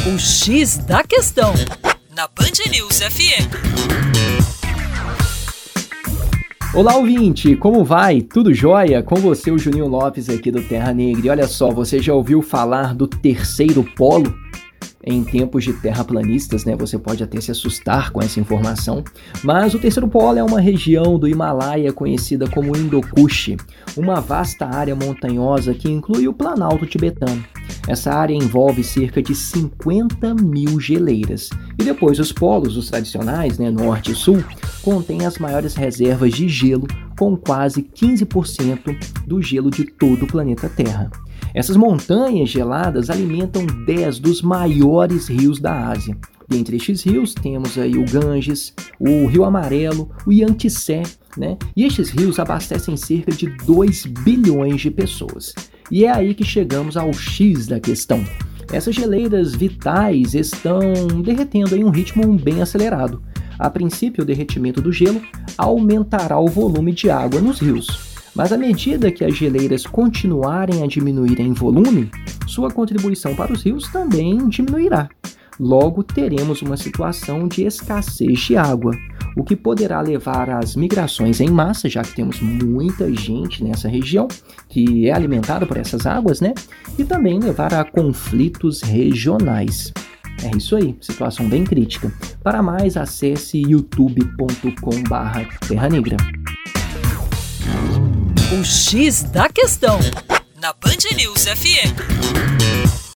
O X da Questão, na Band News FM. Olá, ouvinte! Como vai? Tudo jóia? Com você, o Juninho Lopes aqui do Terra Negra. E olha só, você já ouviu falar do terceiro polo? Em tempos de terraplanistas, né, você pode até se assustar com essa informação, mas o terceiro polo é uma região do Himalaia conhecida como Indo-Kush, uma vasta área montanhosa que inclui o Planalto Tibetano. Essa área envolve cerca de 50 mil geleiras. E depois os polos, os tradicionais, né, norte e sul, contêm as maiores reservas de gelo, com quase 15% do gelo de todo o planeta Terra. Essas montanhas geladas alimentam 10 dos maiores rios da Ásia. Dentre estes rios temos aí o Ganges, o Rio Amarelo, o Yangtze, né? E estes rios abastecem cerca de 2 bilhões de pessoas. E é aí que chegamos ao X da questão. Essas geleiras vitais estão derretendo em um ritmo bem acelerado. A princípio, o derretimento do gelo aumentará o volume de água nos rios. Mas à medida que as geleiras continuarem a diminuir em volume, sua contribuição para os rios também diminuirá. Logo, teremos uma situação de escassez de água, o que poderá levar às migrações em massa, já que temos muita gente nessa região que é alimentada por essas águas, né? E também levar a conflitos regionais. É isso aí, situação bem crítica. Para mais, acesse youtube.com/Terra Negra. O X da Questão, na Band News FM.